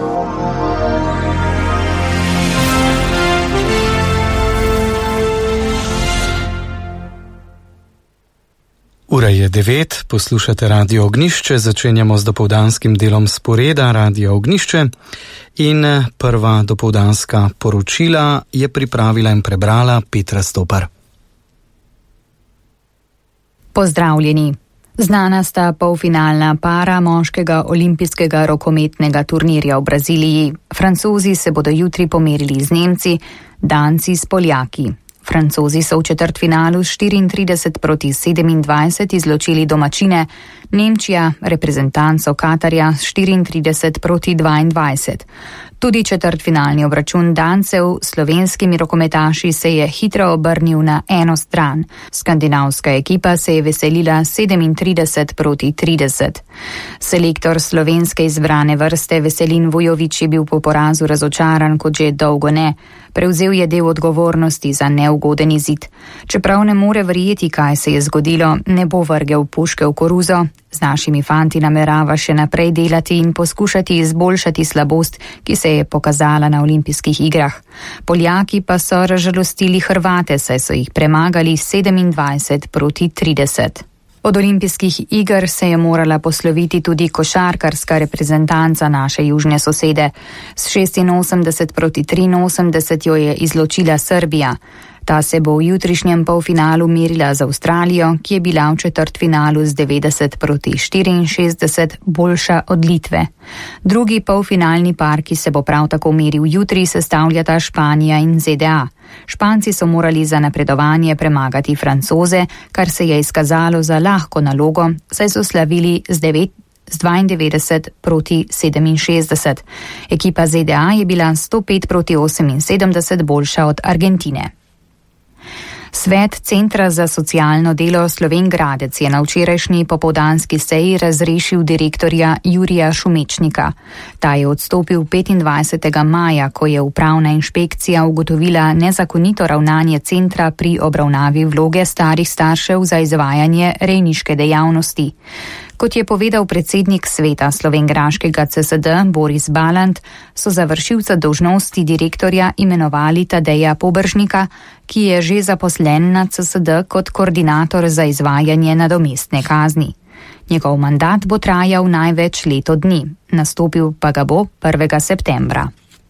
Ura je 9, poslušate Radio Ognjišče, začenjamo z dopoldanskim delom sporeda Radio Ognjišče in prva dopoldanska poročila je pripravila in prebrala Petra Stopar. Pozdravljeni. Znana sta polfinalna para moškega olimpijskega rokometnega turnirja v Braziliji. Francozi se bodo jutri pomerili z Nemci, Danci s Poljaki. Francozi so v četrtfinalu s 34-27 izločili domačine, Nemčija reprezentanco Katarja s 34-22. Tudi četrtfinalni obračun Dancev s slovenskimi rokometaši se je hitro obrnil na eno stran. Skandinavska ekipa se je veselila 37-30. Selektor slovenske izbrane vrste Veselin Vujović je bil po porazu razočaran kot že dolgo ne. Prevzel je del odgovornosti za neugoden izid. Čeprav ne more verjeti, kaj se je zgodilo, ne bo vrgel puške v koruzo. Z našimi fanti namerava še naprej delati in poskušati izboljšati slabost, ki se je pokazala na olimpijskih igrah. Poljaki pa so razžalostili Hrvate, saj so jih premagali 27-30. Od olimpijskih iger se je morala posloviti tudi košarkarska reprezentanca naše južne sosede. S 86-83 jo je izločila Srbija. Ta se bo v jutrišnjem polfinalu merila z Avstralijo, ki je bila v četrtfinalu z 90-64 boljša od Litve. Drugi polfinalni par, ki se bo prav tako meril jutri, sestavljata Španija in ZDA. Španci so morali za napredovanje premagati Francoze, kar se je izkazalo za lahko nalogo, saj so slavili z 92-67. Ekipa ZDA je bila 105-78 boljša od Argentine. Svet Centra za socialno delo Slovenj Gradec je na včerajšnji popoldanski seji razrešil direktorja Jurija Šumečnika. Ta je odstopil 25. maja, ko je upravna inšpekcija ugotovila nezakonito ravnanje centra pri obravnavi vloge starih staršev za izvajanje rejniške dejavnosti. Kot je povedal predsednik sveta slovenjgraškega CSD Boris Balant, so za vršilca dolžnosti direktorja imenovali Tadeja Pobržnika, ki je že zaposlen na CSD kot koordinator za izvajanje nadomestne kazni. Njegov mandat bo trajal največ leto dni, nastopil pa ga bo 1. septembra.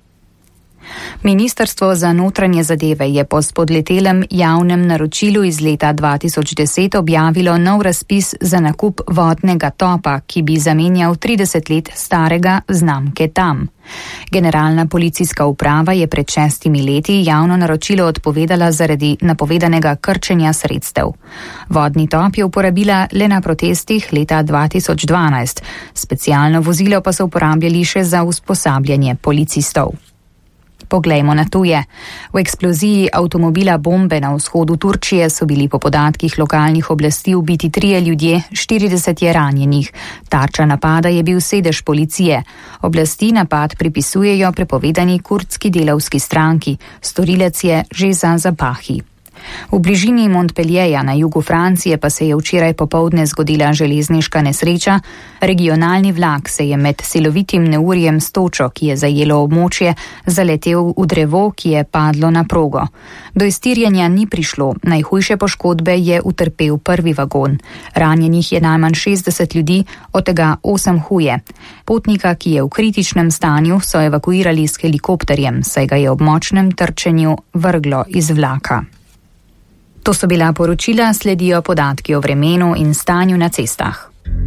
Ministrstvo za notranje zadeve je po spodletelem javnem naročilu iz leta 2010 objavilo nov razpis za nakup vodnega topa, ki bi zamenjal 30 let starega znamke Tam. Generalna policijska uprava je pred 6 leti javno naročilo odpovedala zaradi napovedanega krčenja sredstev. Vodni top je uporabila le na protestih leta 2012. Specialno vozilo pa so uporabljali še za usposabljanje policistov. Poglejmo na tuje. V eksploziji avtomobila bombe na vzhodu Turčije so bili po podatkih lokalnih oblasti ubiti 3 ljudje, 40 je ranjenih. Tarča napada je bil sedež policije. Oblasti napad pripisujejo prepovedani kurdski delavski stranki. Storilec je že za zapahi. V bližini Montpellierja na jugu Francije pa se je včeraj popoldne zgodila železniška nesreča. Regionalni vlak se je med silovitim neurjem s točo, ki je zajelo območje, zaletel v drevo, ki je padlo na progo. Do iztirjanja ni prišlo, najhujše poškodbe je utrpel prvi vagon. Ranjenih je najmanj 60 ljudi, od tega 8 huje. Potnika, ki je v kritičnem stanju, so evakuirali s helikopterjem, saj ga je ob močnem trčenju vrglo iz vlaka. To so bila poročila, sledijo podatki o vremenu in stanju na cestah.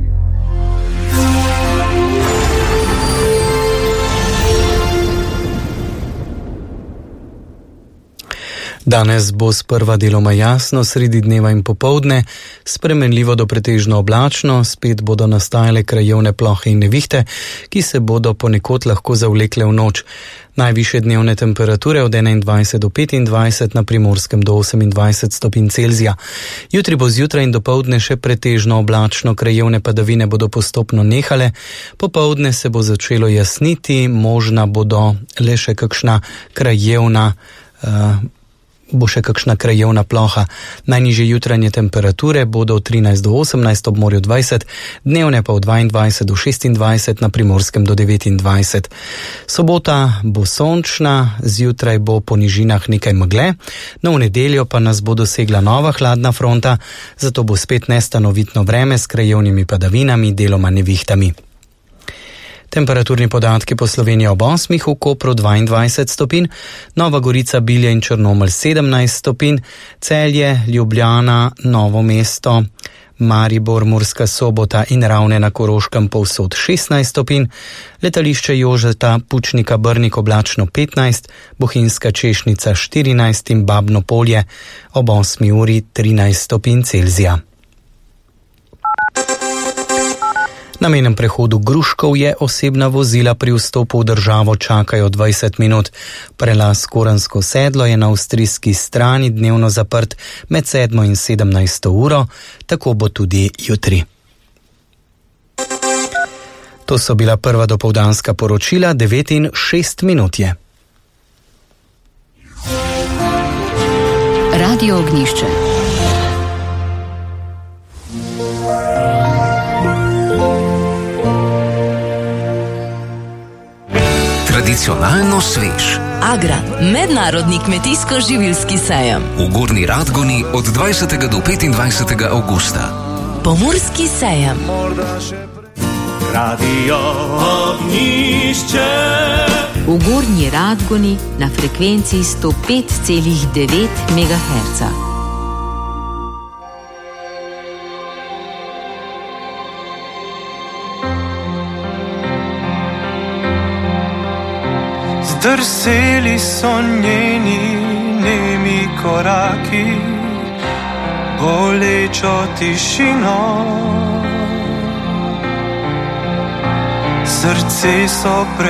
Danes bo sprva deloma jasno, sredi dneva in popoldne, spremenljivo do pretežno oblačno, spet bodo nastajale krajevne plohe in nevihte, ki se bodo ponekod lahko zavlekle v noč. Najvišje dnevne temperature od 21 do 25, na Primorskem do 28 stopinj Celzija. Jutri bo zjutraj in dopoldne še pretežno oblačno, krajevne padavine bodo postopno nehale, popoldne se bo začelo jasniti, možna bodo le še kakšna krajevna bo še kakšna krajevna ploha. Najnižje jutranje temperature bodo od 13 do 18, ob morju 20, dnevne pa od 22 do 26, na Primorskem do 29. Sobota bo sončna, zjutraj bo po nižinah nekaj megle, no v nedeljo pa nas bo dosegla nova hladna fronta, zato bo spet nestanovitno vreme s krajevnimi padavinami, deloma nevihtami. Temperaturni podatki po Sloveniji ob 8, v Kopru 22 stopinj, Nova Gorica, Bilje in Črnomelj 17 stopinj, Celje, Ljubljana, Novo mesto, Maribor, Murska Sobota in Ravne na Koroškem povsod 16 stopinj, letališče Jožeta Pučnika Brnik oblačno 15, Bohinjska Češnica 14 in Babno Polje ob 8 uri 13 stopinj Celzija. Na mejnem prehodu Gruškovje osebna vozila pri vstopu v državo čakajo 20 minut. Prelaz Koransko sedlo je na avstrijski strani dnevno zaprt med 7 in 17 uro, tako bo tudi jutri. To so bila prva dopoldanska poročila, 9 in 6 minut je. Radio Ognjišče. Tradicionalno svež. Agra, mednarodni kmetijsko-živilski sejem. V Gornji Radgoni od 20. do 25. avgusta. Pomurski sejem. Radio Ognjišče. V Gornji Radgoni na frekvenci 105,9 MHz. Zdrseli so njeni nemi koraki, bolečo tišino. Srce so